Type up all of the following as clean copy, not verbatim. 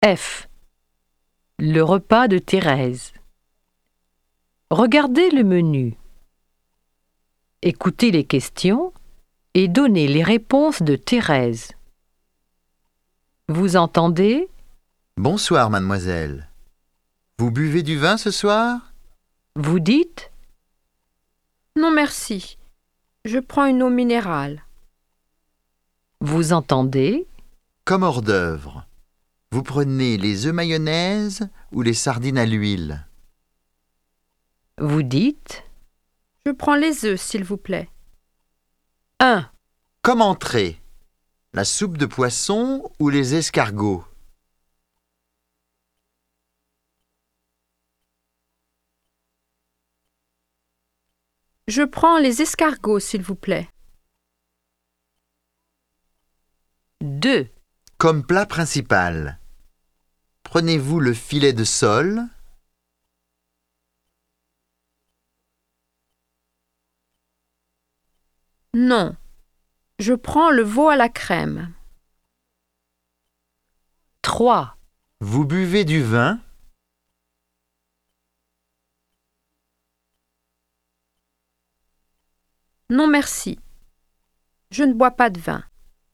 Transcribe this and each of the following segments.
F. Le repas de Thérèse. Regardez le menu. Écoutez les questions et donnez les réponses de Thérèse. Vous entendez? Bonsoir, mademoiselle. Vous buvez du vin ce soir? Vous dites? Non merci, je prends une eau minérale. Vous entendez? Comme hors d'œuvre. Vous prenez les œufs mayonnaise ou les sardines à l'huile? Vous dites? Je prends les œufs, s'il vous plaît. 1. Comme entrée, la soupe de poisson ou les escargots? Je prends les escargots, s'il vous plaît. 2. Comme plat principal, prenez-vous le filet de sole? Non, je prends le veau à la crème. 3. Vous buvez du vin? Non merci, je ne bois pas de vin.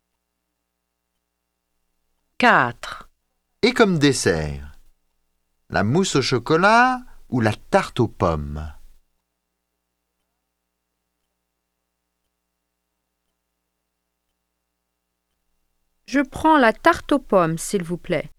4. Et comme dessert, la mousse au chocolat ou la tarte aux pommes? Je prends la tarte aux pommes, s'il vous plaît.